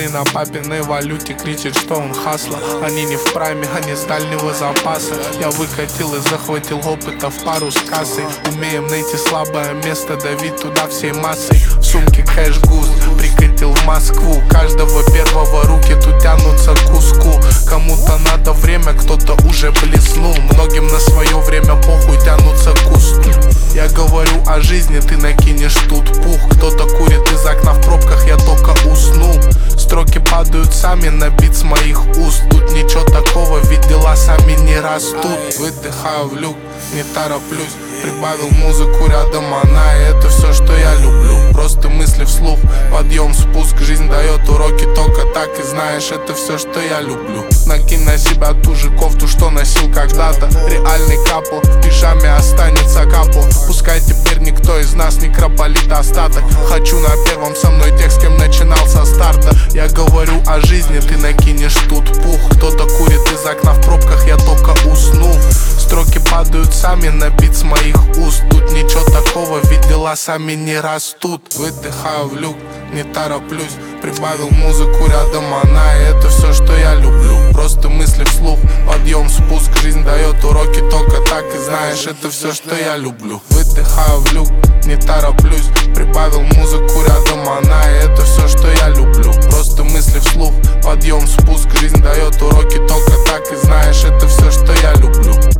Малый на папиной валюте кричит, что он хасла. Они не в прайме, они с дальнего запаса. Я выкатил и захватил опыта в пару с кассой. Умеем найти слабое место, давить туда всей массой. В сумке кэш густ, прикатил в Москву. Каждого первого руки тут тянутся к куску. Кому-то надо время, кто-то уже блеснул. Многим на свое время похуй, тянутся к кусту. Я говорю о жизни, ты накинешь тут пух. Кто-то курит из окна в пробках, я только уснул. Строки падают сами на бит с моих уст. Тут ничего такого, ведь дела сами не растут. Выдыхаю в люк, не тороплюсь. Прибавил музыку рядом, она, и это все, что я люблю. Просто мысли вслух, подъем, спуск. Жизнь дает уроки только так, и знаешь, это все, что я люблю. Накинь на себя ту же кофту, что носил когда-то. Реальный капл, в пижаме останется капл. Пускай теперь никто из нас не крополит остаток. Хочу на первом со мной тех, с кем начинал со старта. Я говорю о жизни, ты накинешь тут пух. Кто-то курит из окна в пробках, я только уснул. Строки падают сами на бит с моих уст. Тут ничего такого, ведь дела сами не растут. Выдыхаю в люк, не тороплюсь. Прибавил музыку рядом, она, и это все, что я люблю. Просто мысли вслух, подъем, спуск. Жизнь дает уроки только так, и знаешь, это все, что я люблю. Выдыхаю в люк, не тороплюсь. Прибавил музыку рядом, она, и это все, что я люблю. Просто мысли вслух, подъем, спуск. Жизнь дает уроки только так, и знаешь, это все, что я люблю.